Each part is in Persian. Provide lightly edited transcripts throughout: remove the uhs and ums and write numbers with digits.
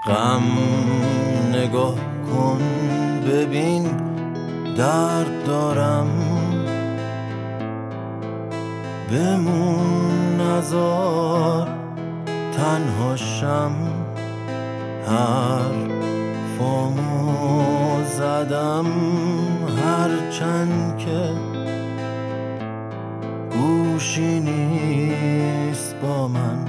غم نگاه کن ببین درد دارم، بمون نذار تنهاشم. حرفامو زدم هرچند که گوشی نیست با من.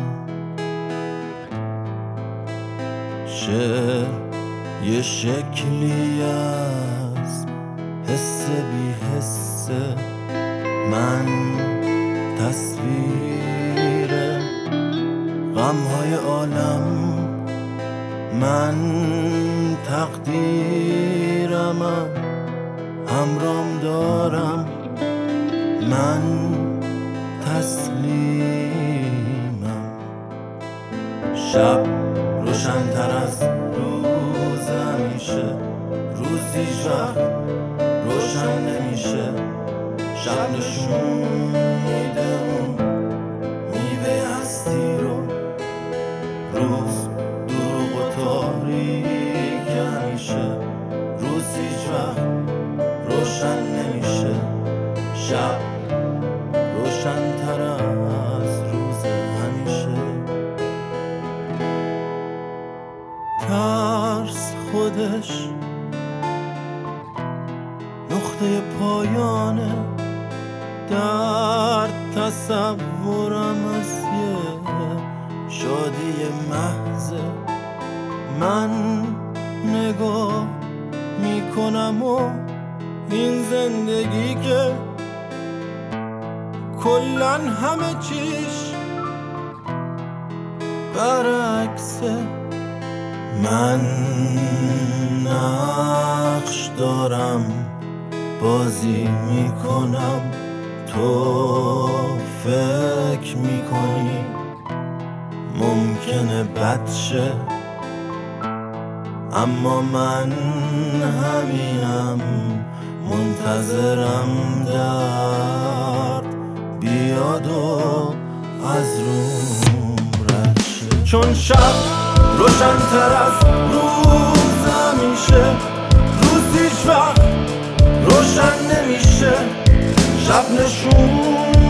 شعر یه شکلی از حس بی حس، من تصویر غمهای عالم، من تقدیرم، همرام دارم، من تسلیمم. شب روشن‌تر از روز همیشه، روز هیچ وقت روشن نمیشه. شب نشون میده اون میوه هستی رو، روز دروغ و تاریک همیشه، روز هیچ وقت روشن نمیشه. شب روشن‌تر از روز همیشه. ترس خودش نقطه پایانه، درد تصورم از یه شادی محضه. من نگاه میکنم و این زندگی که کلن همه چیش برعکسه. من نقش دارم، بازی میکنم، تو فکر میکنی ممکنه بد شه، اما من همینم، منتظرم درد بیاد و از روم رد شه. چون شب روشن‌تر از روز همیشه، روز هیچ وقت روشن نمیشه. شب نشون